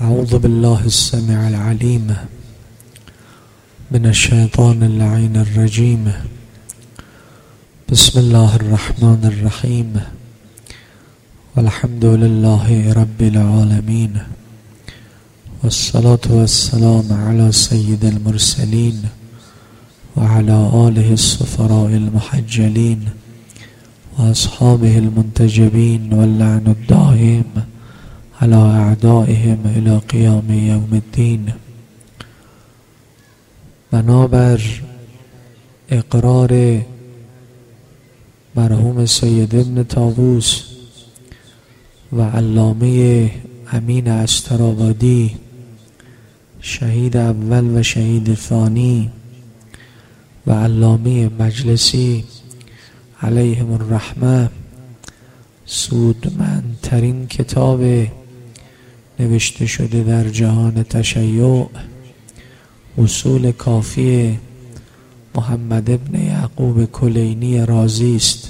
أعوذ بالله السميع العليم من الشيطان اللعين الرجيم. بسم الله الرحمن الرحيم، والحمد لله رب العالمين، والصلاة والسلام على سيد المرسلين وعلى آله الصفراء المحجلين وأصحابه المنتجبين، واللعن الدائم على أعدائهم إلى قيام يوم الدين. بنابر اقرار مرحوم سید ابن طاووس و علامه امین استرآبادی، شهید اول و شهید ثانی، و علامه مجلسی علیهم الرحمه، سودمندترین کتاب نوشته شده در جهان تشیع، اصول کافی محمد ابن یعقوب کلینی رازی است.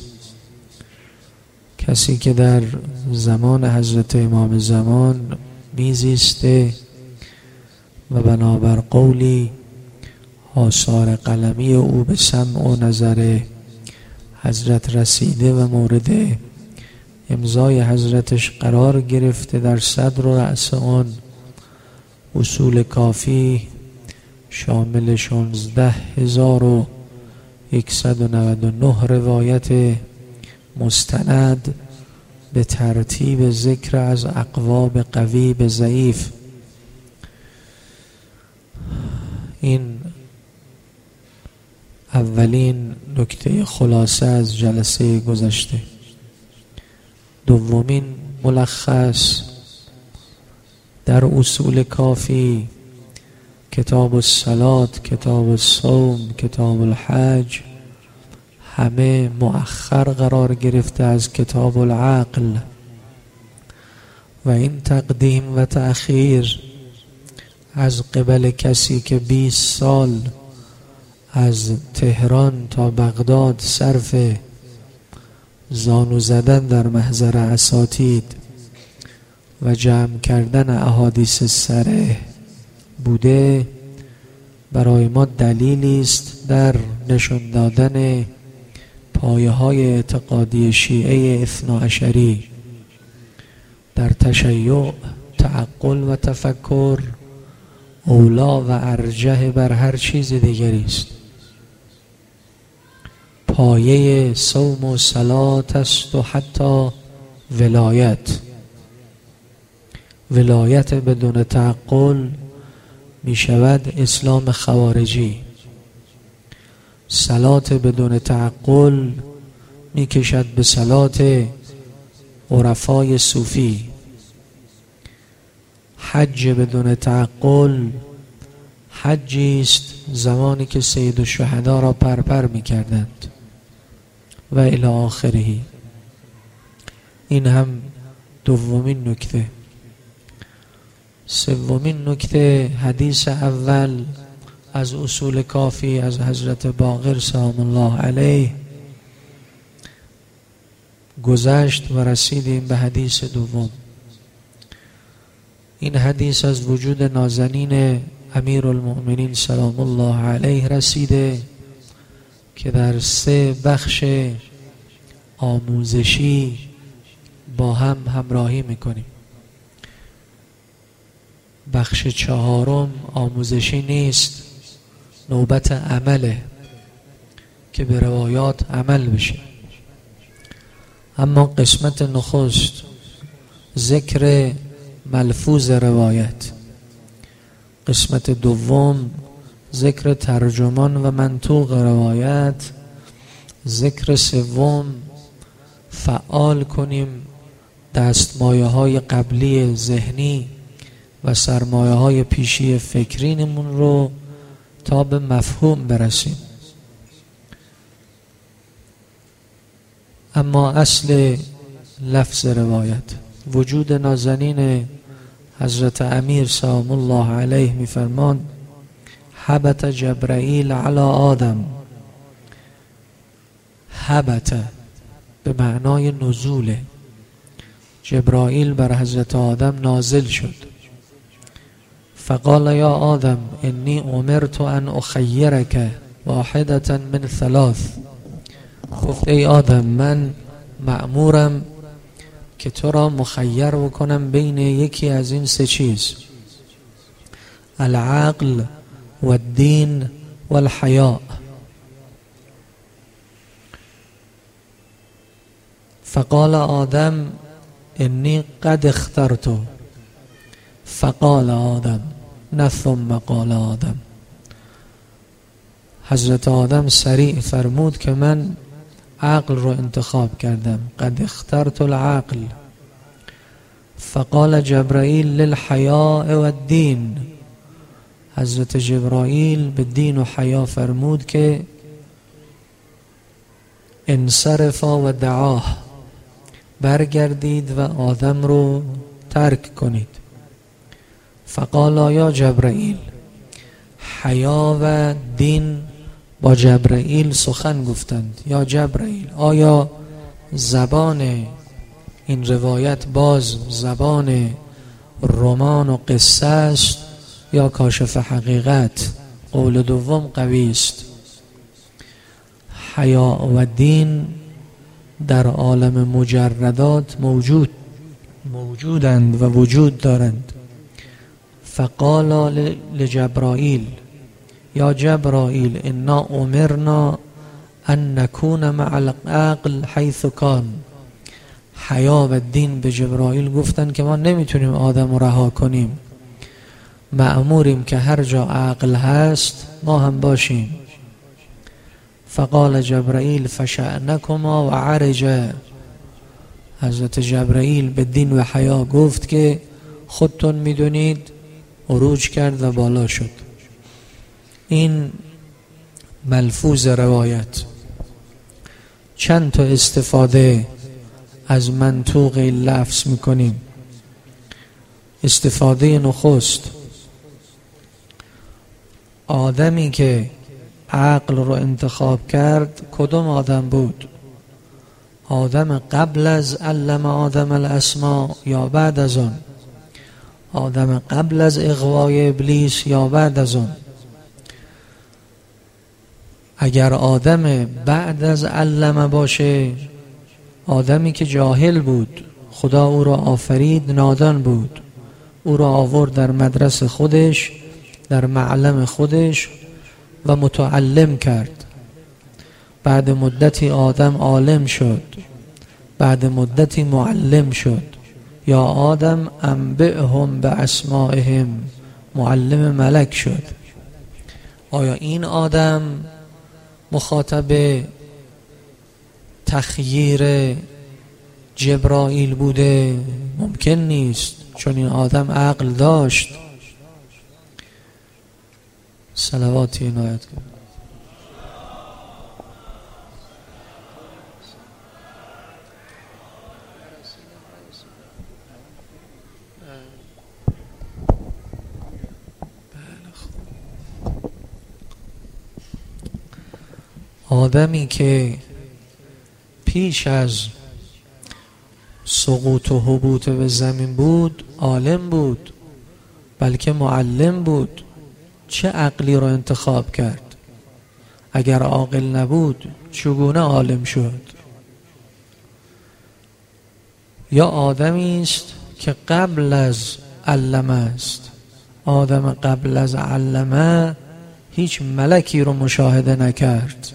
کسی که در زمان حضرت امام زمان میزیسته و بنابر قولی آثار قلمی او به سمع و نظر حضرت رسیده و مورد امضای حضرتش قرار گرفته. در صدر و رأس آن اصول کافی شامل 16199 روایت مستند به ترتیب ذکر از اقوام قوی به ضعیف. این اولین نکته خلاصه از جلسه گذشته. دومین ملخص در اصول کافی، کتاب الصلات، کتاب الصوم، کتاب الحج همه مؤخر قرار گرفته از کتاب العقل، و این تقدیم و تأخیر از قبل کسی که 20 سال از تهران تا بغداد صرف زانو زدن در محضر اساتید و جمع کردن احادیث صریح بوده، برای ما دلیلی است در نشان دادن پایه‌های اعتقادی شیعه اثناعشری. در تشیع تعقل و تفکر اولا و ارجح بر هر چیز دیگری است. پایه صوم و صلات است و حتی ولایت بدون تعقل می شود اسلام خوارجی. صلات بدون تعقل می کشد به صلات عرفای صوفی. حج بدون تعقل حجی است زمانی که سید الشهدا را پرپر می کردند و الی آخره. این هم دومین نکته. سومین نکته، حدیث اول از اصول کافی از حضرت باقر سلام الله علیه گذشت و رسیدیم به حدیث دوم. این حدیث از وجود نازنین امیرالمؤمنین سلام الله علیه رسیده که در 3 بخش آموزشی با هم همراهی میکنیم. بخش 4 آموزشی نیست، نوبت عمله که به روایات عمل بشه. اما قسمت نخست ذکر ملفوظ روایت، قسمت دوم ذکر ترجمان و منطوق روایت، ذکر سوم فعال کنیم دستمایه‌های قبلی ذهنی و سرمایه‌های پیشی فکرینمون رو تا به مفهوم برسیم. اما اصل لفظ روایت، وجود نازنین حضرت امیر سلام الله علیه می‌فرمان هبط جبرائیل علی آدم. هبط به معنای نزوله. جبرائیل بر حضرت آدم نازل شد. فقال یا آدم انی امرت ان اخیرک واحدة من ثلاث. گفت ای آدم من مأمورم که تو را مخیر بکنم بین یکی از این سه چیز: العقل و الدین و الحیاء. فقال آدم انی قد اخترت. فقال آدم، نه ثم قال آدم. حضرت آدم سریع فرمود که من عقل رو انتخاب کردم. قد اخترت العقل. فقال جبرائیل للحیاء و الدین. حضرت جبرائیل به دین و حیا فرمود که انصرفا و دعاه، برگردید و آدم رو ترک کنید. فقال یا جبرائیل، حیا و دین با جبرائیل سخن گفتند. یا جبرائیل، آیا زبان این روایت باز زبان رمان و قصه است یا کاشف حقیقت؟ قول دوم قوی است. حیا و دین در عالم مجردات موجودند و وجود دارند. فقال لجبرائیل یا جبرائیل انا امرنا ان نکون مع العقل حیث کان. حیا و دین به جبرائیل گفتن که ما نمیتونیم آدم رو رها کنیم، مأموریم که هر جا عقل هست ما هم باشیم. فقال جبرائیل فشأنکما و عرج. حضرت جبرائیل به دین و حیا گفت که خودتون میدونید، عروج کرد و بالا شد. این ملفوظ روایت. چند تا استفاده از منطوق این لفظ میکنیم. استفاده نخست، آدمی که عقل رو انتخاب کرد کدوم آدم بود؟ آدم قبل از علم آدم الاسماء یا بعد از آن؟ آدم قبل از اغوای ابلیس یا بعد از آن؟ اگر آدم بعد از علم باشه، آدمی که جاهل بود، خدا او را آفرید نادان بود، او را آورد در مدرسه خودش، در معلم خودش و متعلم کرد. بعد مدتی آدم عالم شد، بعد مدتی معلم شد. یا آدم انبئهم باسمائهم، معلم ملک شد. آیا این آدم مخاطب تخییر جبرائیل بوده؟ ممکن نیست، چون این آدم عقل داشت. صلواتی عنایت کنید. آدمی که پیش از سقوط و هبوط به زمین بود عالم بود، بلکه معلم بود، چه عقلی را انتخاب کرد؟ اگر عاقل نبود چگونه عالم شد؟ یا آدمی است که قبل از علمه است. آدم قبل از علمه هیچ ملکی رو مشاهده نکرد.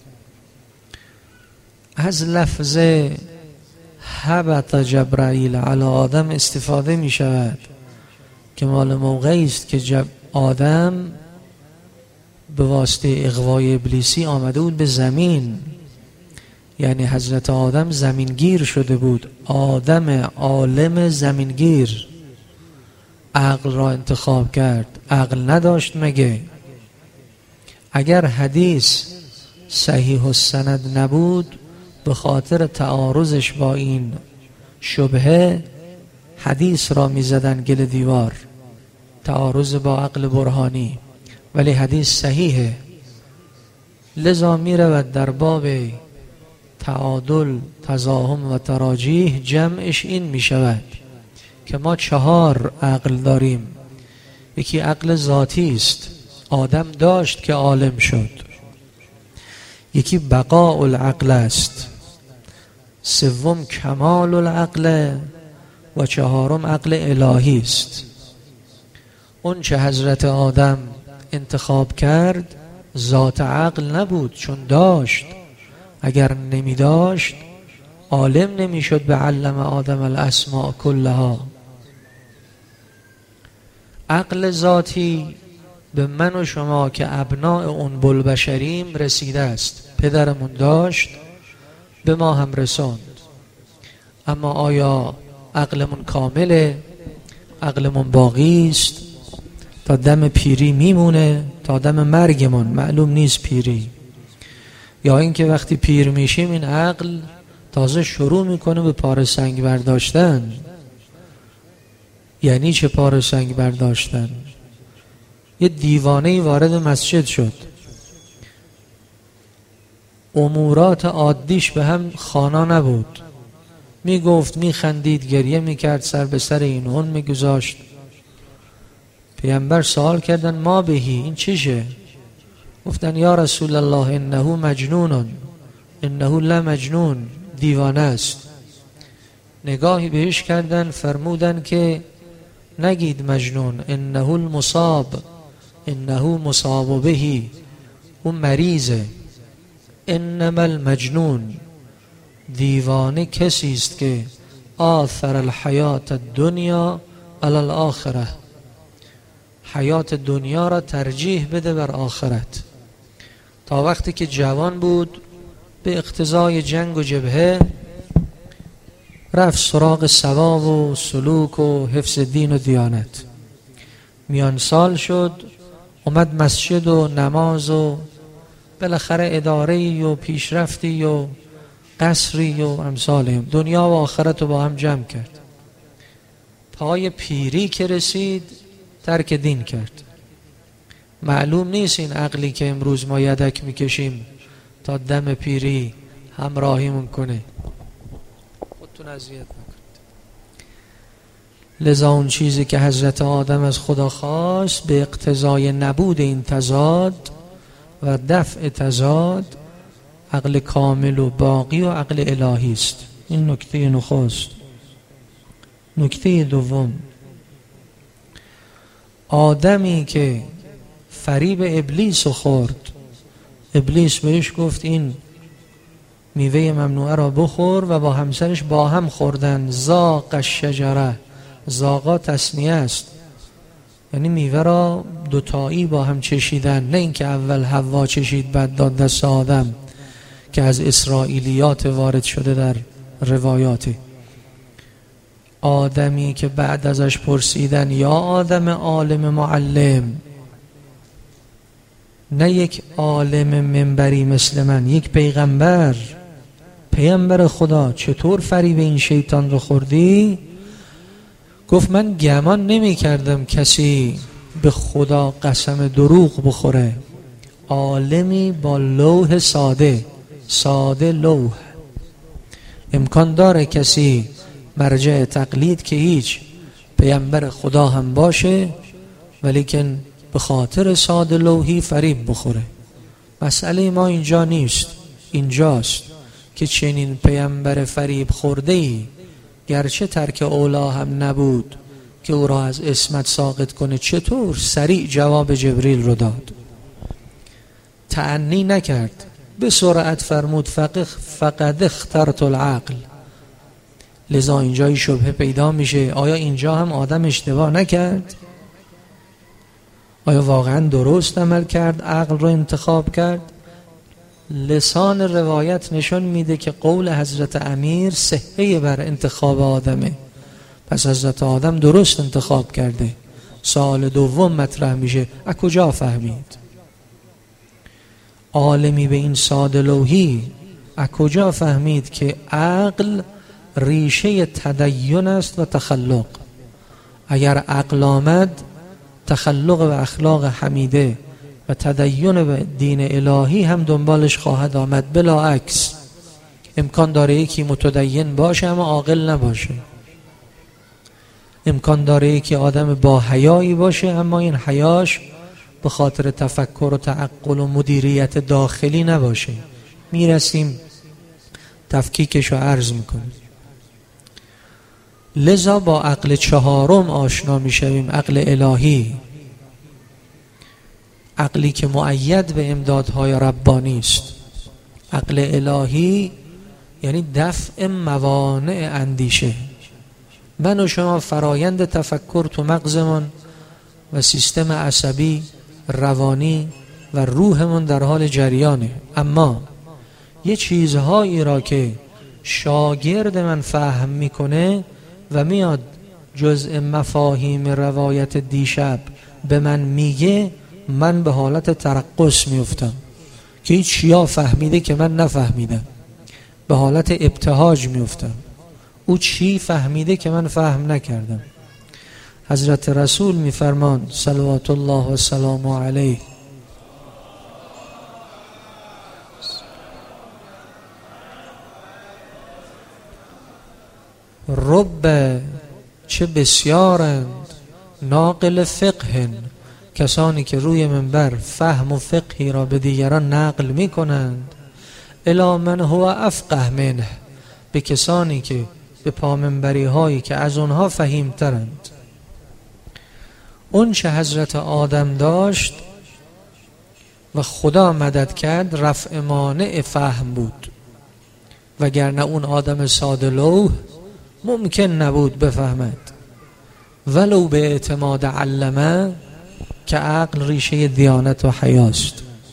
از لفظ هبط جبرائیل علی آدم استفاده می شود که مال موقعی است که آدم به واسطه اغوای ابلیسی آمده بود به زمین. یعنی حضرت آدم زمینگیر شده بود. آدم عالم زمینگیر عقل را انتخاب کرد. عقل نداشت مگه؟ اگر حدیث صحیح السند نبود، به خاطر تعارضش با این شبهه حدیث را می زدن گل دیوار، تعارض با عقل برهانی، ولی حدیث صحیحه. لذا می رود در باب تعادل، تزاحم و تراجیح جمعش این می شود که ما 4 عقل داریم. یکی عقل ذاتی است، آدم داشت که عالم شد. یکی بقاء العقل است، سوم کمال العقل و چهارم عقل الهی است. اون چه حضرت آدم انتخاب کرد ذات عقل نبود، چون داشت. اگر نمی داشت عالم نمی شد به علم آدم الاسماء کلها. عقل ذاتی به من و شما که ابناء اون بلبشریم رسیده است. پدرمون داشت، به ما هم رساند. اما آیا عقلمون کامله؟ عقلمون باقی است تا دم پیری میمونه، تا دم مرگمون معلوم نیست پیری، یا اینکه وقتی پیر میشیم این عقل تازه شروع میکنه به پاره سنگ برداشتن. یعنی چه پاره سنگ برداشتن؟ یه دیوانه‌ای وارد مسجد شد، امورات عادیش به هم خوانا نبود، میگفت، میخندید، گریه میکرد، سر به سر این اون میگذاشت. پیامبر سوال کردن ما بهی، این چیشه؟ گفتن یا رسول الله انه مجنون، انه لمجنون، دیوانه است. نگاهی بهش کردن، فرمودن که نگید مجنون، انه المصاب، انه مصاب بهی، اون مریضه. انما المجنون، دیوانه کسی است که آثر الحیات الدنیا علی الاخره، حیات دنیا را ترجیح بده بر آخرت. تا وقتی که جوان بود به اقتضای جنگ و جبهه رفت سراغ ثواب و سلوک و حفظ دین و دیانت. میان سال شد، اومد مسجد و نماز و بالاخره اداره‌ای و پیشرفتی و قصری و امثالهم، دنیا و آخرت رو با هم جمع کرد. پای پیری که رسید ترک دین کرد. معلوم نیست این عقلی که امروز ما یدک میکشیم تا دم پیری همراهیمون کنه. خودتون اذیت نکنید. لذا اون چیزی که حضرت آدم از خدا خواست به اقتضای نبود این تضاد و دفع تضاد، عقل کامل و باقی و عقل الهی است. این نکته نخست. نکته دوم، آدمی که فریب ابلیس رو خورد، ابلیس بهش گفت این میوه ممنوعه را بخور و با همسرش با هم خوردن. زاق الشجره، زاقا تثنیه است، یعنی میوه را دوتایی با هم چشیدن، نه اینکه اول حوا چشید بعد داد دست آدم که از اسرائیلیات وارد شده در روایات. آدمی که بعد ازش پرسیدن یا آدم عالم معلم، نه یک عالم منبری مثل من، یک پیغمبر خدا، چطور فریب این شیطان رو خوردی؟ گفت من گمان نمی کردم کسی به خدا قسم دروغ بخوره. عالمی با لوح ساده لوح، امکان داره کسی مرجع تقلید که هیچ پیامبر خدا هم باشه ولیکن به خاطر ساده لوحی فریب بخوره. مسئله ما اینجا نیست، اینجاست که چنین پیامبر فریب خورده‌ای گرچه ترک اولا هم نبود که او را از عصمت ساقط کنه، چطور سریع جواب جبریل رو داد، تأنی نکرد، به سرعت فرمود فقد اخترت العقل. لذا اینجای شبهه پیدا میشه، آیا اینجا هم آدم اشتباه نکرد؟ آیا واقعا درست عمل کرد، عقل رو انتخاب کرد؟ لسان روایت نشون میده که قول حضرت امیر صحه بر انتخاب آدمه، پس حضرت آدم درست انتخاب کرده. سوال دوم مطرح میشه، از کجا فهمید؟ عالمی به این ساده لوحی از کجا فهمید که عقل ریشه تدین است و تخلق؟ اگر عقل آمد، تخلق و اخلاق حمیده و تدین و دین الهی هم دنبالش خواهد آمد. بلا عکس امکان داره یکی متدین باشه اما عاقل نباشه، امکان داره که آدم با حیایی باشه اما این حیاش به خاطر تفکر و تعقل و مدیریت داخلی نباشه. میرسیم تفکیکش رو عرض میکنیم. لذا با عقل چهارم آشنا میشویم، عقل الهی، عقلی که مؤید به امدادهای ربانی است. عقل الهی یعنی دفع موانع اندیشه. من و شما فرایند تفکر تو مغزمون و سیستم عصبی، روانی و روحمون در حال جریانه، اما یه چیزهایی را که شاگرد من فهم میکنه و میاد جزء مفاهیم روایت دیشب به من میگه، من به حالت ترقص میفتم که این چیا فهمیده که من نفهمیدم، به حالت ابتهاج میفتم. او چی فهمیده که من فهم نکردم. حضرت رسول میفرمان صلوات الله و سلام علیه: رب، چه بسیارند، ناقل فقه، کسانی که روی منبر فهم و فقهی را به دیگران نقل می کنند، الی من هو افقه منه، به کسانی که به پامنبری هایی که از اونها فهیمترند. اون چه حضرت آدم داشت و خدا مدد کرد رفع مانع فهم بود، وگرنه اون آدم ساده لوح ممکن نبود بفهمد. ولو به اعتماد علمه، که عقل ریشه دیانت و حیاست.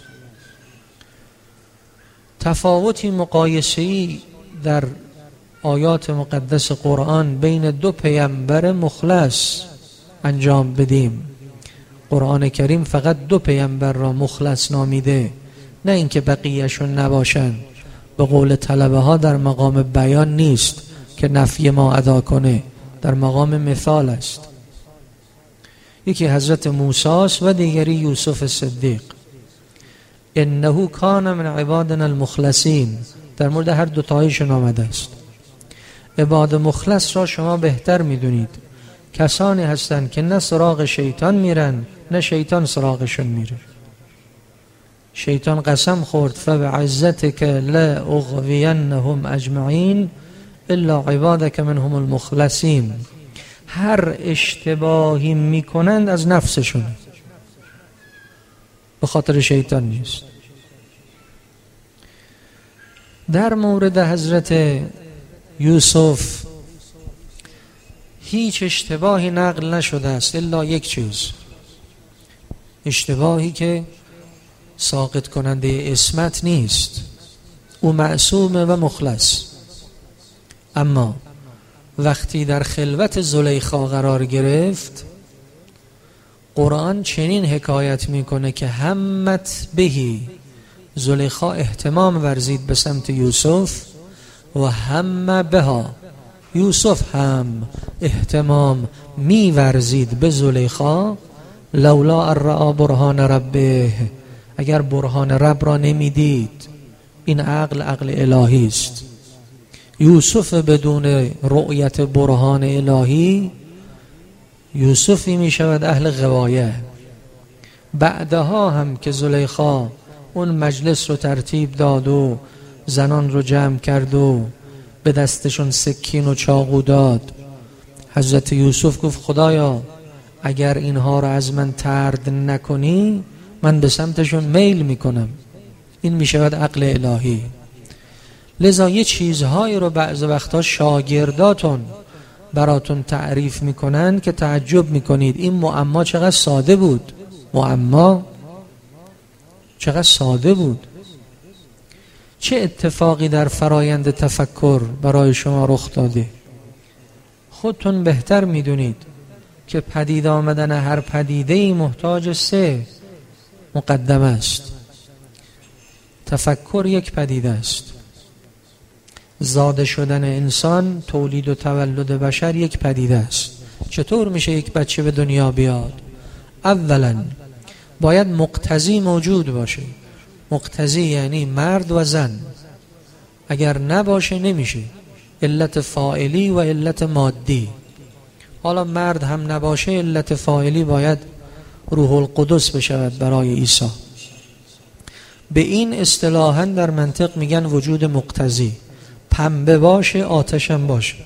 تفاوتی مقایسه‌ای در آیات مقدس قرآن بین دو پیامبر مخلص انجام بدیم. قرآن کریم فقط دو پیامبر را مخلص نامیده، نه اینکه بقیه‌شون نباشن. به قول طلبه ها در مقام بیان نیست که نفی ما ادا کنه، در مقام مثال است. یکی حضرت موسی است و دیگری یوسف صدیق. انه کان من عبادنا المخلصین، در مورد هر دو تایشون آمده است. عباد مخلص را شما بهتر میدونید، کسانی هستند که نه سراغ شیطان میرن نه شیطان سراغشون میره. شیطان قسم خورد فبعزتک لاغوینهم اجمعین الا عبادک منهم المخلصین. هر اشتباهی میکنند از نفسشون، به خاطر شیطان نیست. در مورد حضرت یوسف هیچ اشتباهی نقل نشده است الا یک چیز، اشتباهی که ساقط کننده عصمت نیست. او معصومه و مخلص، اما وقتی در خلوت زلیخا قرار گرفت، قرآن چنین حکایت میکنه که همت بهی، زلیخا اهتمام ورزید به سمت یوسف، و هم بها، یوسف هم اهتمام میورزید به زلیخا، لولا الرعا برهان ربه، اگر برهان رب را نمیدید. این عقل الهی است. یوسف بدون رؤیت برهان الهی، یوسفی می شود اهل غوایه. بعدها هم که زلیخا اون مجلس رو ترتیب داد و زنان رو جمع کرد و به دستشون سکین و چاقو داد، حضرت یوسف گفت خدایا اگر اینها رو از من طرد نکنی من به سمتشون میل میکنم. این می شود عقل الهی. لذا یه چیزهایی رو بعض وقتا شاگرداتون براتون تعریف میکنن که تعجب میکنید این معما چقدر ساده بود، معما چقدر ساده بود. چه اتفاقی در فرایند تفکر برای شما رخ داده؟ خودتون بهتر میدونید که پدید آمدن هر پدیده‌ای محتاج سه مقدمه است. تفکر یک پدیده است، زاده شدن انسان، تولید و تولد بشر یک پدیده است. چطور میشه یک بچه به دنیا بیاد؟ اولا باید مقتضی موجود باشه. مقتضی یعنی مرد و زن، اگر نباشه نمیشه. علت فاعلی و علت مادی. حالا مرد هم نباشه، علت فاعلی باید روح القدس بشود برای عیسی. به این اصطلاحاً در منطق میگن وجود مقتضی، پنبه باشه آتشم باشه.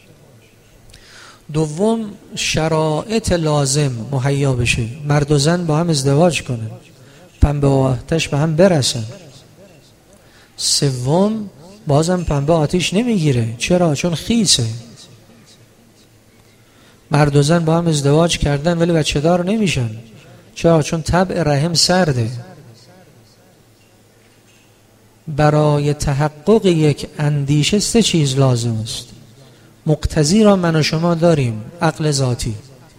دوم شرایط لازم مهیا بشه، مرد و زن با هم ازدواج کنن، پنبه و آتش به هم برسن. سوم بازم پنبه آتش نمیگیره. چرا؟ چون خیسه. مرد و زن با هم ازدواج کردن ولی بچه دار نمیشن. چرا؟ چون طبع رحم سرده. برای تحقق یک اندیشه 3 چیز لازم است. مقتضی را من و شما داریم، عقل ذاتی.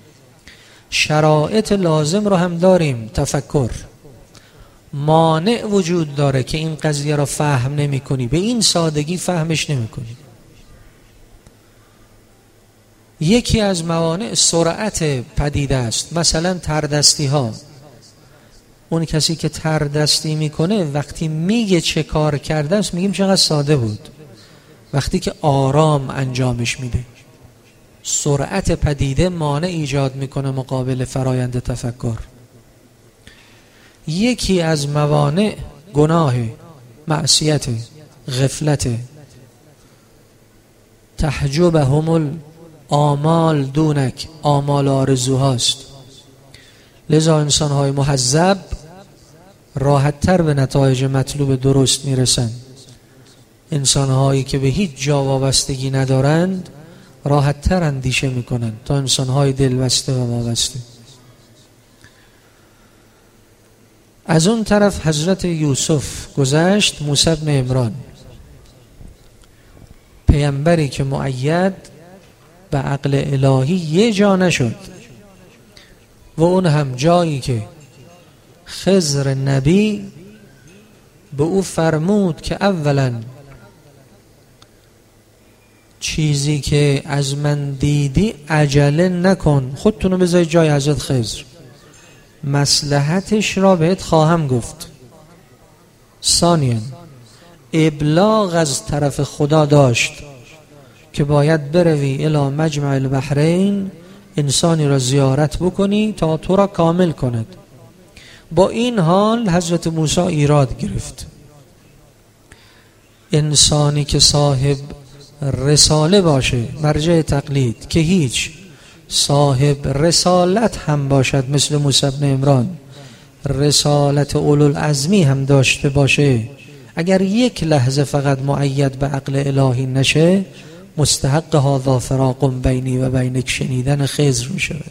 شرایط لازم را هم داریم، تفکر. مانع وجود داره که این قضیه را فهم نمی کنی، به این سادگی فهمش نمی کنی. یکی از موانع سرعت پدیده است. مثلا تردستی ها، اون کسی که تردستی میکنه وقتی میگه چه کار کرده است میگیم چقدر ساده بود، وقتی که آرام انجامش میده. سرعت پدیده مانع ایجاد میکنه مقابل فرایند تفکر. یکی از موانع گناه، معصیت، غفلت. تحجبهم الآمال دونک، آمال آرزوهاست. لذا انسان‌های مهذب راحت‌تر به نتایج مطلوب درست میرسن. انسان‌هایی که به هیچ جا وابستگی ندارند راحت‌تر اندیشه میکنن تا انسان‌های دلبسته و وابسته. از اون طرف حضرت یوسف گذشت، موسی بن عمران، پیامبری که مؤید به عقل الهی یه جا نشد، و اون هم جایی که خضر نبی به او فرمود که اولا چیزی که از من دیدی عجله نکن، خودتونو بذاری جای حضرت خضر، مصلحتش را بهت خواهم گفت. ثانیاً ابلاغ از طرف خدا داشت که باید بروی الی مجمع البحرین، انسانی را زیارت بکنی تا تو را کامل کند. با این حال حضرت موسی ایراد گرفت. انسانی که صاحب رساله باشه، مرجع تقلید، که هیچ، صاحب رسالت هم باشد مثل موسی بن عمران، رسالت اولوالعزمی هم داشته باشه، اگر یک لحظه فقط مؤید به عقل الهی نشه، مستحق هذا فراق بینی و بینک شنیدن خضر می شود.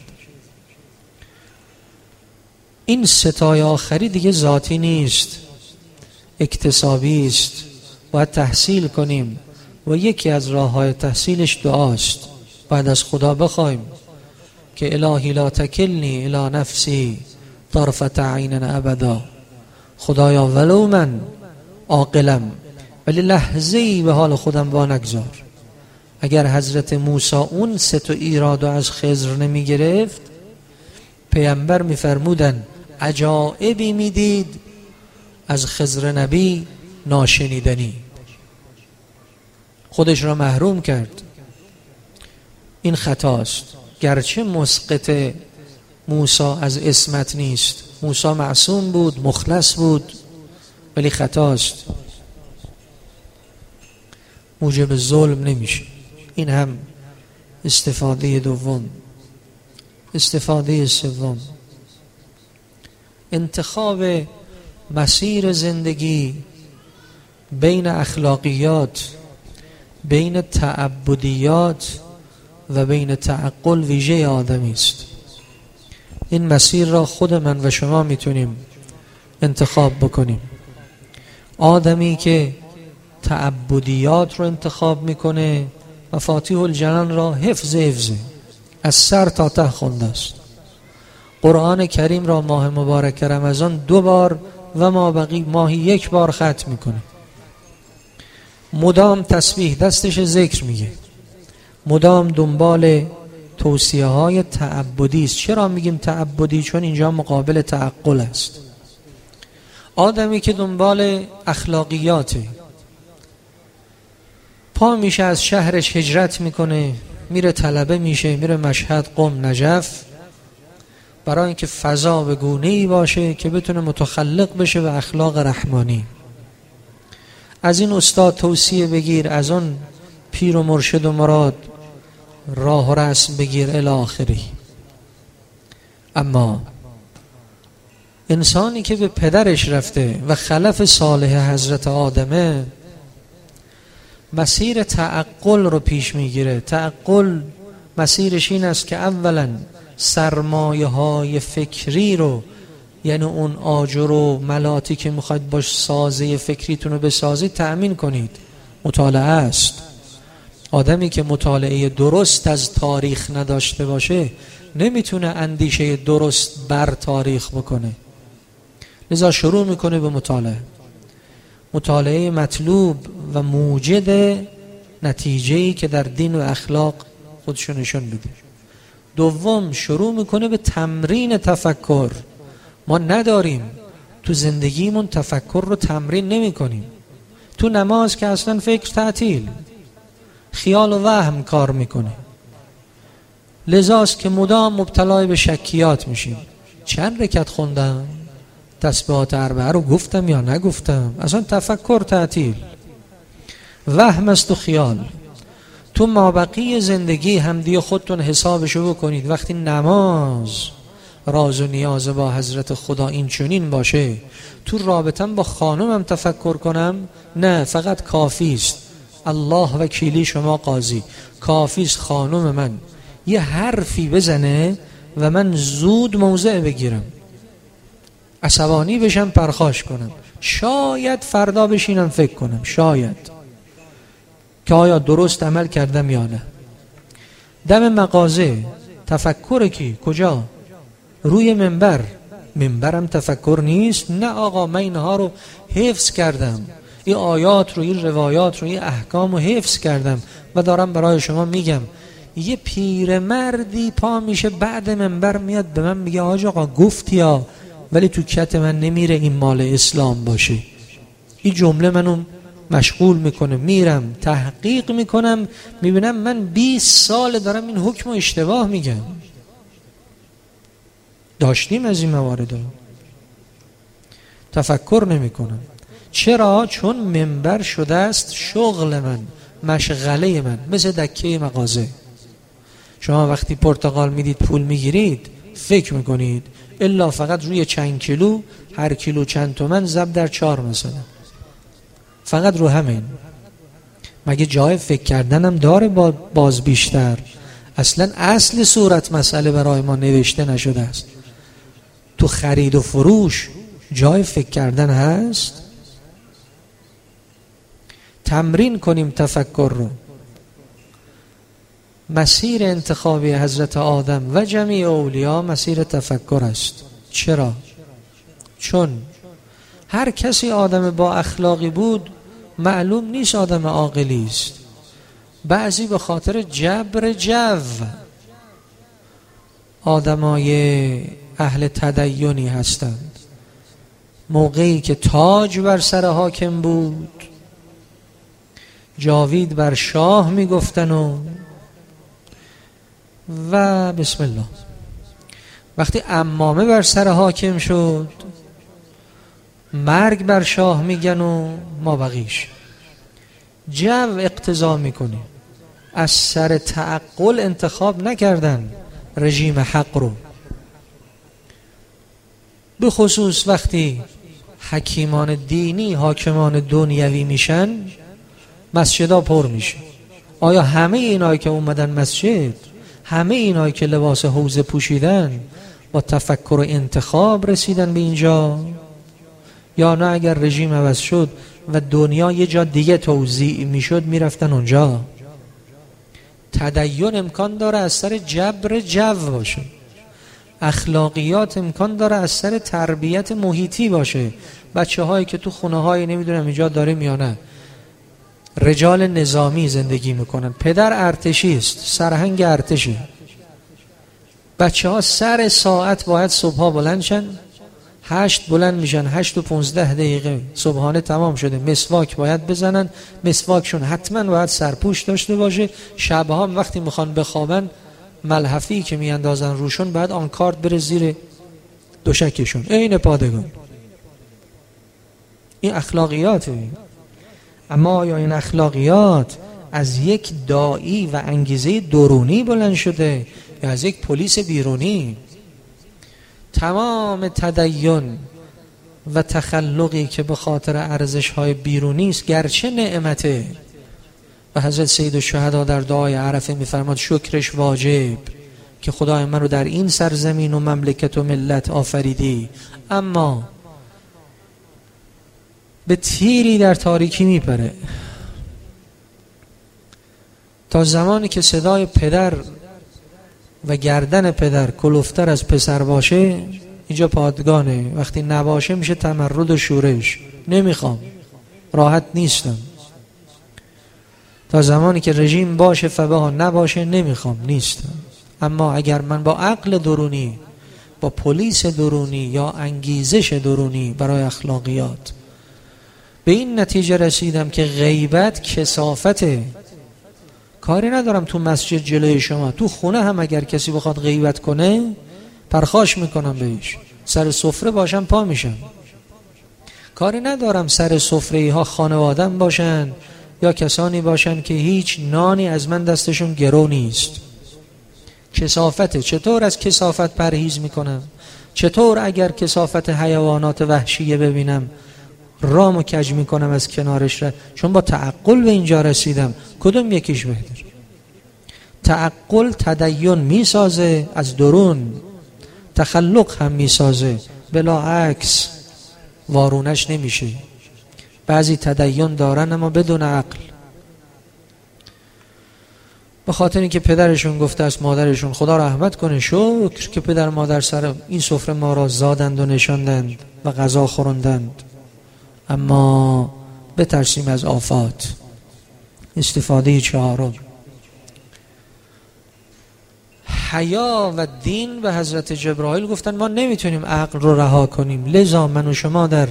این ستای آخری دیگه ذاتی نیست، اکتسابی است، باید تحصیل کنیم و یکی از راه‌های تحصیلش دعاست. باید از خدا بخوایم که الهی لا تکلنی الی نفسی طرفة عین ابدا. خدایا ولو من عاقلم ولی لحظه‌ای به حال خودم وا نگذار. اگر حضرت موسی اون 3 ایراد از خضر نمی گرفت، پیامبر می فرمودن عجائبی می دید از خضر نبی ناشنیدنی، خودش را محروم کرد. این خطاست، گرچه مسقط موسی از عصمت نیست، موسی معصوم بود، مخلص بود، ولی خطاست، موجب ظلم نمیشه. این هم استفاده دوم. استفاده سوم، انتخاب مسیر زندگی بین اخلاقیات، بین تعبدیات و بین تعقل ویژه آدمی است. این مسیر را خود من و شما میتونیم انتخاب بکنیم. آدمی که تعبدیات رو انتخاب میکنه، مفاتیح الجنان را حفظ از سر تا ته خونده است. قرآن کریم را ماه مبارک رمضان 2 بار و ما بقی ماهی 1 بار ختم میکنه. مدام تسبیح دستش ذکر میگه، مدام دنبال توصیه های تعبدی است. چرا میگیم تعبدی؟ چون اینجا مقابل تعقل است. آدمی که دنبال اخلاقیاته، پا میشه از شهرش هجرت میکنه، میره طلبه میشه، میره مشهد، قم، نجف، برای اینکه فضا به گونه‌ای باشه که بتونه متخلق بشه به اخلاق رحمانی. از این استاد توصیه بگیر، از اون پیر و مرشد و مراد راه و رسم بگیر الی آخری. اما انسانی که به پدرش رفته و خلف صالح حضرت آدمه، مسیر تعقل رو پیش میگیره. تعقل مسیرش این است که اولا سرمایه های فکری رو، یعنی اون آجر و ملاتی که میخواید باش سازه فکریتون رو بسازید تأمین کنید. مطالعه است. آدمی که مطالعه درست از تاریخ نداشته باشه نمیتونه اندیشه درست بر تاریخ بکنه. لذا شروع میکنه به مطالعه مطلوب و موجد نتیجه‌ای که در دین و اخلاق خودشو نشون بده. دوم شروع میکنه به تمرین تفکر. ما نداریم، تو زندگیمون تفکر رو تمرین نمی کنیم. تو نماز که اصلا فکر تعطیل، خیال و وهم کار میکنه. لذاست که مدام مبتلای به شکیات میشیم. چند رکعت خوندم؟ تسبیحات اربعه رو گفتم یا نگفتم؟ اصلا تفکر تعطیل، وهم است و خیال. تو مابقی زندگی همدی خودتون حسابشو بکنید. وقتی نماز راز و نیاز با حضرت خدا این چنین باشه، تو رابطم با خانمم تفکر کنم؟ نه، فقط کافیست الله وکیلی شما قاضی، کافیست خانم من یه حرفی بزنه و من زود موضع بگیرم، عصبانی بشم، پرخاش کنم، شاید فردا بشینم فکر کنم، شاید که آیا درست عمل کردم یا نه. دم مغازه تفکر کی؟ کجا؟ روی منبرم تفکر نیست؟ نه آقا، من اینها رو حفظ کردم، این آیات رو، این روایات رو، این احکام رو حفظ کردم و دارم برای شما میگم. یه پیرمردی پا میشه بعد منبر میاد به من میگه حاج آقا گفتی ها، ولی تو کت من نمیره این مال اسلام باشه. این جمله منو مشغول میکنه. میرم تحقیق میکنم، میبینم من 20 سال دارم این حکم رو اشتباه میگم. داشتیم از این موارد رو. تفکر نمیکنم. چرا؟ چون منبر شده است شغل من، مشغله من، مثل دکه مغازه. شما وقتی پرتقال میدید پول میگیرید فکر میکنید الا فقط روی چند کیلو، هر کیلو چند تومن، ضرب در 4 مثلا، فقط رو همین. مگه جای فکر کردنم داره باز بیشتر؟ اصلا اصل صورت مسئله برای ما نوشته نشده است. تو خرید و فروش جای فکر کردن هست؟ تمرین کنیم تفکر رو. مسیر انتخابی حضرت آدم و جمیع اولیا مسیر تفکر است. چرا؟ چون هر کسی آدم با اخلاقی بود معلوم نیست آدم عاقلی است. بعضی به خاطر جبر جو آدمای اهل تدینی هستند. موقعی که تاج بر سر حاکم بود جاوید بر شاه میگفتن و بسم الله. وقتی عمامه بر سر حاکم شد مرگ بر شاه میگن و ما بقیش. جو اقتضا میکنه. از سر تعقل انتخاب نکردن رژیم حق رو. به خصوص وقتی حکیمان دینی حاکمان دنیوی میشن مسجدها پر میشه. آیا همه اینایی که اومدن مسجد، همه اینایی که لباس حوزه پوشیدن با تفکر و انتخاب رسیدن به اینجا؟ یا نه اگر رژیم عوض شد و دنیا یه جا دیگه توزیع میشد میرفتن اونجا؟ تدین امکان داره از سر جبر جو باشه. اخلاقیات امکان داره از سر تربیت محیطی باشه. بچه هایی که تو خونه های نمیدونم اینجا داریم یا نه رجال نظامی زندگی میکنن، پدر ارتشی است، سرهنگ ارتشه، بچه ها سر ساعت باید صبحها بلند شن، 8 بلند میشن، 8 و 15 دقیقه صبحانه تمام شده، مسواک باید بزنن، مسواکشون حتما باید سرپوش داشته باشه، شبها وقتی میخوان بخوابن ملحفی که میاندازن روشون باید آن کارت بره زیر دوشکشون، عین پادگان. این اخلاقیاته. اما آیا این اخلاقیات از یک داعی و انگیزه درونی بلند شده یا از یک پلیس بیرونی؟ تمام تدین و تخلقی که به خاطر ارزش‌های بیرونی است گرچه نعمته، و حضرت سید الشهدا در دعای عرفه می‌فرماد شکرش واجب که خدای من رو در این سرزمین و مملکت و ملت آفریدی، اما به تیری در تاریکی میپره. تا زمانی که صدای پدر و گردن پدر کلوفتر از پسر باشه اینجا پادگانه، وقتی نباشه میشه تمرد و شورش، نمیخوام، راحت نیستم. تا زمانی که رژیم باشه فبها، نباشه نمیخوام، نیستم. اما اگر من با عقل درونی، با پلیس درونی یا انگیزش درونی برای اخلاقیات به این نتیجه رسیدم که غیبت کثافته، کاری ندارم تو مسجد جلوی شما، تو خونه هم اگر کسی بخواد غیبت کنه پرخاش میکنم بهش، سر سفره باشم پا میشم، کاری ندارم سر سفره ها خانوادم باشن یا کسانی باشن که هیچ نانی از من دستشون گرو نیست. کثافته. چطور از کثافت پرهیز میکنم؟ چطور اگر کثافت حیوانات وحشیه ببینم رامو کج میکنم از کنارش را؟ چون با تعقل به اینجا رسیدم. کدوم یکیش بهتر؟ تعقل تدین میسازه از درون، تخلق هم میسازه، بلا عکس وارونش نمیشه. بعضی تدین دارن اما بدون عقل، به خاطر اینکه پدرشون گفته است مادرشون خدا رحمت کنه، شکر که پدر مادر سر این سفره ما را زادند و نشاندند و غذا خوردند، اما بترسیم از آفات. استفاده چهارم، حیا و دین. به حضرت جبرائیل گفتن ما نمیتونیم عقل رو رها کنیم، لذا من و شما در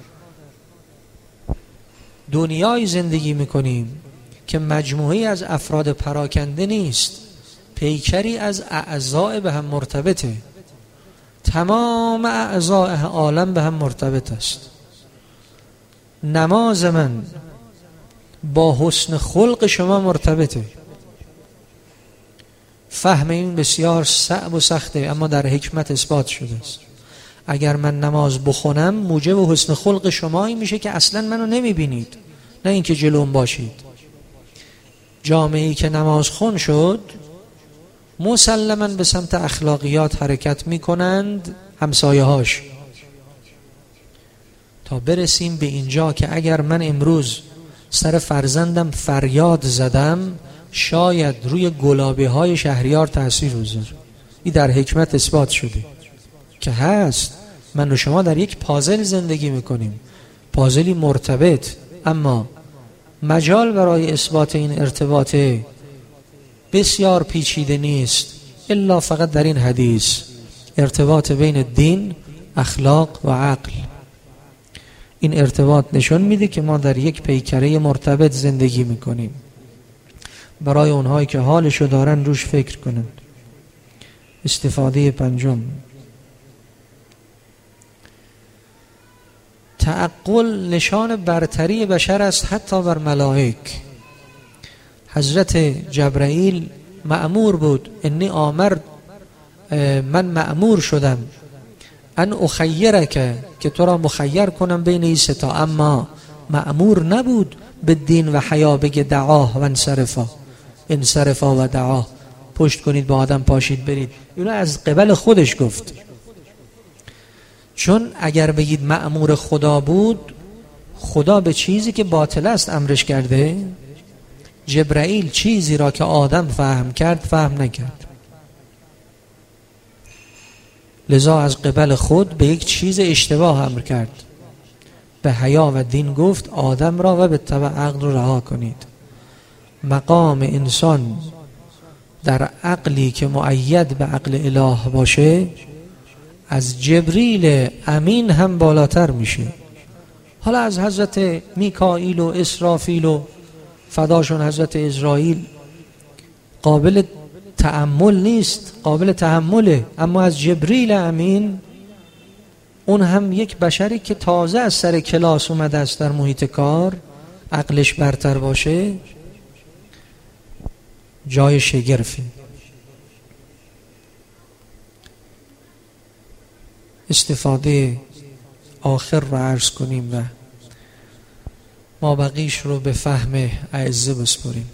دنیای زندگی میکنیم که مجموعی از افراد پراکنده نیست، پیکری از اعضاء به هم مرتبطه، تمام اعضاء عالم به هم مرتبط است. نماز من با حسن خلق شما مرتبطه. فهم این بسیار صعب و سخته، اما در حکمت اثبات شده است. اگر من نماز بخونم موجب حسن خلق شمایی میشه که اصلا منو نمیبینید، نه اینکه جلوم باشید. جامعه‌ای که نماز خون شد مسلماً به سمت اخلاقیات حرکت میکنند همسایه هاش، تا برسیم به اینجا که اگر من امروز سر فرزندم فریاد زدم شاید روی گلابه های شهریار تأثیر بذاره. این در حکمت اثبات شده که هست. من و شما در یک پازل زندگی میکنیم، پازلی مرتبط، اما مجال برای اثبات این ارتباط بسیار پیچیده نیست الا فقط در این حدیث، ارتباط بین دین، اخلاق و عقل. این ارتباط نشون میده که ما در یک پیکره مرتبط زندگی میکنیم. برای اونهایی که حالشو دارن روش فکر کنن. استفاده پنجم، تعقل نشان برتری بشر است حتی بر ملائک. حضرت جبرائیل مأمور بود، انی من مأمور شدم ان اخیرک، که تو را مخیر کنم بین این سه تا، اما مأمور نبود به دین و حیا بگه دعاه و انصرفا و دعاه، پشت کنید با آدم پاشید برید. اینو از قبل خودش گفت، چون اگر بگید مأمور خدا بود، خدا به چیزی که باطل است امرش کرده. جبرائیل چیزی را که آدم فهم کرد فهم نکرد، لذا از قبل خود به یک چیز اشتباه امر کرد. به حیا و دین گفت آدم را و به تبع عقل رو رها کنید. مقام انسان در عقلی که مؤید به عقل اله باشه از جبریل امین هم بالاتر میشه. حالا از حضرت میکائیل و اسرافیل و فداشون حضرت اسرائیل قابل تأمل نیست، قابل تحمله، اما از جبریل امین، اون هم یک بشری که تازه از سر کلاس اومده است در محیط کار، عقلش برتر باشه، جای شگرفی. استفاده آخر رو عرض کنیم و ما بقیش رو به فهم اعزه بسپاریم.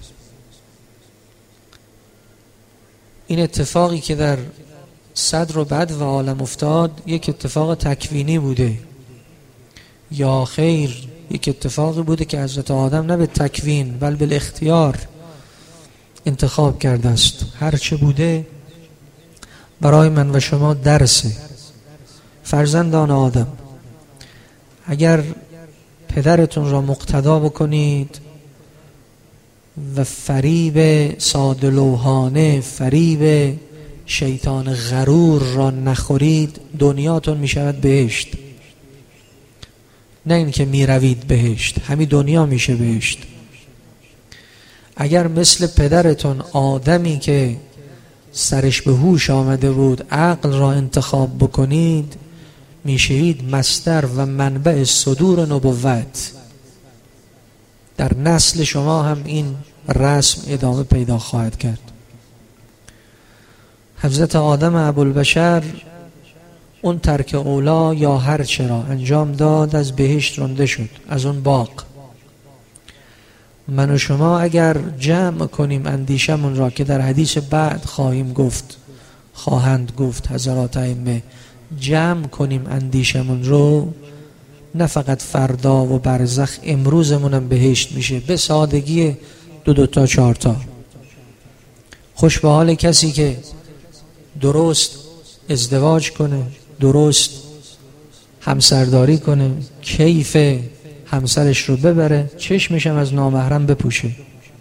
این اتفاقی که در صدر و بدو و عالم افتاد یک اتفاق تکوینی بوده یا خیر یک اتفاقی بوده که حضرت آدم نه به تکوین بل به اختیار انتخاب کرده است. هرچه بوده برای من و شما درسه. فرزندان آدم، اگر پدرتون را مقتدا بکنید و فریب ساده لوحانه، فریب شیطان غرور را نخورید، دنیاتون می شود بهشت. نه اینکه می روید بهشت، همین دنیا میشه بهشت. اگر مثل پدرتون آدمی که سرش به هوش آمده بود عقل را انتخاب بکنید، میشهید مصدر و منبع صدور نبوت. در نسل شما هم این رسم ادامه پیدا خواهد کرد. حضرت آدم ابوالبشر اون ترک اولا یا هر چرا انجام داد، از بهشت رانده شد، از اون باغ. من و شما اگر جمع کنیم اندیشمون را که در حدیث بعد خواهند گفت حضرات ائمه، جمع کنیم اندیشمون رو، نه فقط فردا و برزخ، امروزمونم بهشت میشه به سادگی 2 تا 4 تا. خوش به حال کسی که درست ازدواج کنه، درست همسرداری کنه، کیف همسرش رو ببره، چشمش هم از نامحرم بپوشه،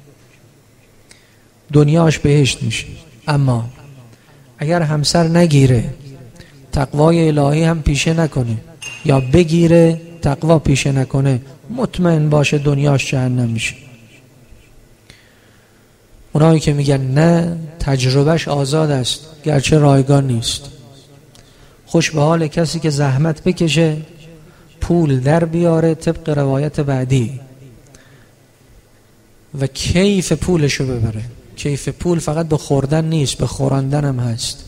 دنیاش بهشت میشه. اما اگر همسر نگیره، تقوای الهی هم پیشه نکنه، یا بگیره تقوا پیشه نکنه، مطمئن باشه دنیاش جهنم میشه. اونایی که میگن نه، تجربهش آزاد است گرچه رایگان نیست. خوش به حال کسی که زحمت بکشه، پول در بیاره طبق روایت بعدی و کیف پولشو ببره. کیف پول فقط به خوردن نیست، به خوراندن هم هست.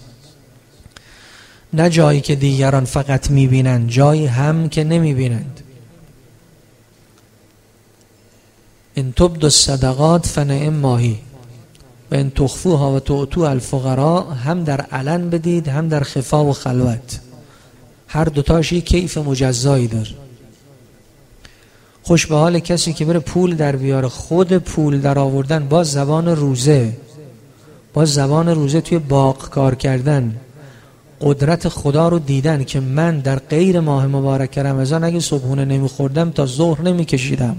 نه جایی که دیگران فقط میبینن، جایی هم که نمیبینند. ان تبدوا الصدقات فنعم ماهی و ان تخفوها و تؤتوا الفقراء، هم در علن بدید هم در خفا و خلوت، هر دوتاش یک کیف مجزایی داره. خوش به حال کسی که بره پول در بیاره. خود پول در آوردن، باز زبان روزه توی باغ کار کردن، قدرت خدا رو دیدن که من در غیر ماه مبارک رمضان اگه صبحونه نمیخوردم تا ظهر نمیکشیدم،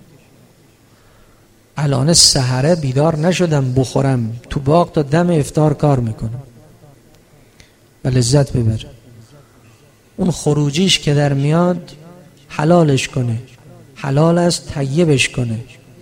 الان سحره بیدار نشدم بخورم، تو باغ تا دم افطار کار میکنم و لذت ببر. اون خروجیش که در میاد حلالش کنه، حلال است طیبش کنه،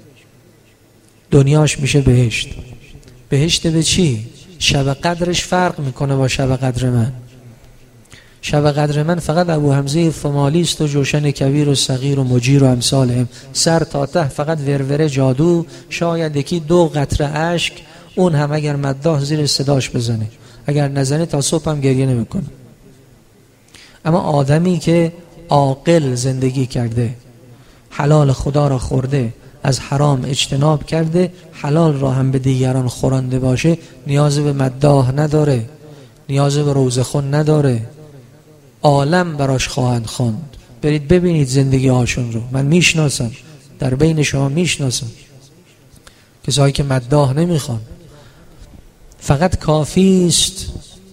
دنیاش میشه بهشت. بهشت به چی؟ شب قدرش فرق میکنه با شب قدر من. شب قدر من فقط ابو حمزه فمالی است و جوشن کبیر و صغیر و مجیر و امثالهم، سر تا ته فقط ورور جادو، شاید یکی 2 قطره اشک، اون هم اگر مداح زیر صداش بزنه، اگر نزنه تا صبح هم گریه نمیکنه. اما آدمی که عاقل زندگی کرده، حلال خدا را خورده، از حرام اجتناب کرده، حلال را هم به دیگران خورنده باشه، نیاز به مداح نداره، نیاز به روزخون نداره، عالم براش خواهند خواند. برید ببینید زندگی هاشون رو. من میشناسم، در بین شما میشناسم کسایی که مداح نمیخوان. فقط کافیست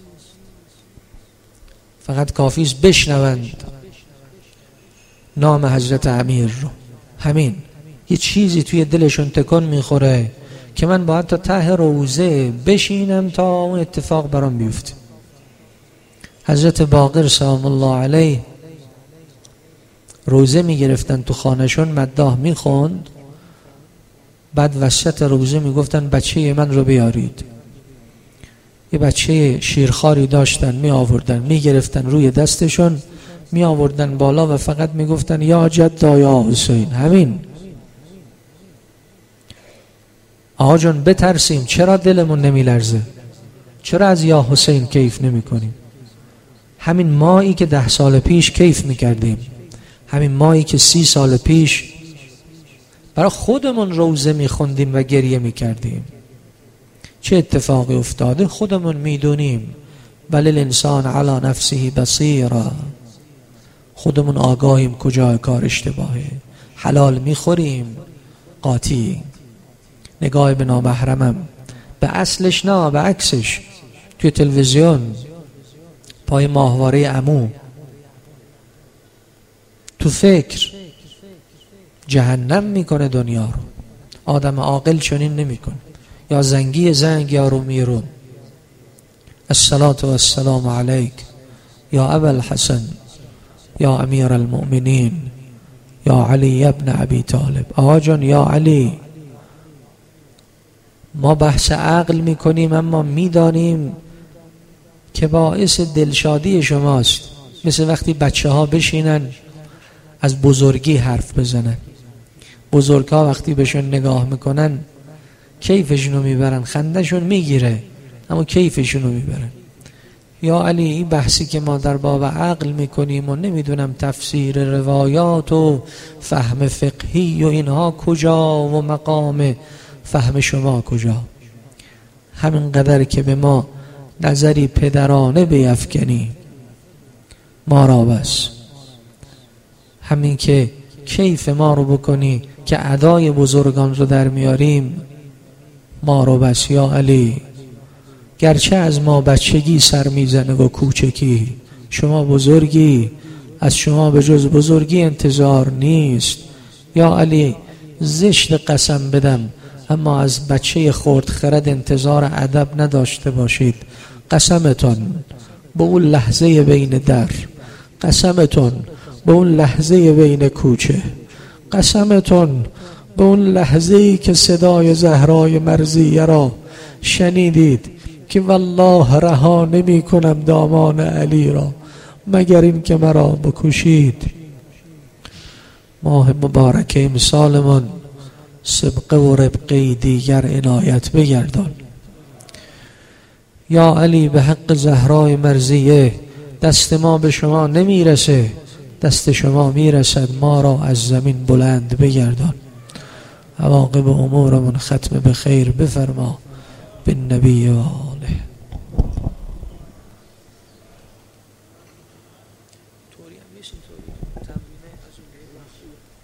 بشنوند نام حضرت امیر رو، همین یه چیزی توی دلشون تکون میخوره که من باید تا ته روزه بشینم تا اون اتفاق برام بیفته. حضرت باقر سلام الله علیه روزه می گرفتن تو خانهشون، مداح می خوند، بعد وسط روزه می گفتن بچه من رو بیارید. یه بچه شیرخواری داشتن، می آوردن، می گرفتن روی دستشون، می آوردن بالا و فقط می گفتن یا جدا یا حسین. همین. آقا جان بترسیم، چرا دلمون نمی لرزه؟ چرا از یا حسین کیف نمی کنیم؟ همین مایی که 10 سال پیش کیف می کردیم، همین مایی که 30 سال پیش برای خودمون روزه می خوندیم و گریه می کردیم، چه اتفاقی افتاده خودمون می دونیم. بل الانسان علی نفسه بصیرا، خودمون آگاهیم کجا کار اشتباهه. حلال می خوریم، قاطی. نگاه به نامحرمم، به اصلش نه، به عکسش، توی تلویزیون، پای ماهواره عمو، تو فکر جهنم میکنه دنیا رو. آدم عاقل چنین نمیکنه. یا زنگی زنگ یا رومی روم. الصلاة والسلام علیک یا ابا الحسن یا امیر المؤمنین یا علی ابن ابی طالب. آقا جان یا علی، ما بحث عقل میکنیم اما میدانیم که باعث دلشادی شماست. مثل وقتی بچه ها بشینن از بزرگی حرف بزنن. بزرگ ها وقتی بهشون نگاه میکنن کیفشونو میبرن، خندهشون میگیره اما کیفشونو میبرن. یا علی این بحثی که ما در باب عقل میکنیم و نمیدونم تفسیر روایات و فهم فقهی و اینها کجا و مقام فهم شما کجا؟ همین قدر که به ما نظری پدرانه بیفکنی ما را بس، همین که کیف ما رو بکنی که ادای بزرگان رو در میاریم ما رو بس. یا علی گرچه از ما بچگی سر میزنه و کوچکی، شما بزرگی، از شما به جز بزرگی انتظار نیست. یا علی زشت قسم بدم اما از بچه خرد خرد انتظار ادب نداشته باشید. قسمتون به اون لحظه بین در، قسمتون به اون لحظه بین کوچه، قسمتون به اون لحظه‌ای که صدای زهرای مرضیه را شنیدید که والله رها نمی کنم دامان علی را مگر این که مرا بکشید. ماه مبارک امسالمان سبقه و ربقه دیگر عنایت بگردان. یا علی به حق زهرای مرضیه دست ما به شما نمیرسه، دست شما میرسد، ما را از زمین بلند بگردان. عواقب امورمون ختم به خیر بفرما بالنبی و آله. طوری هم نیست، طوری تمرینه از اون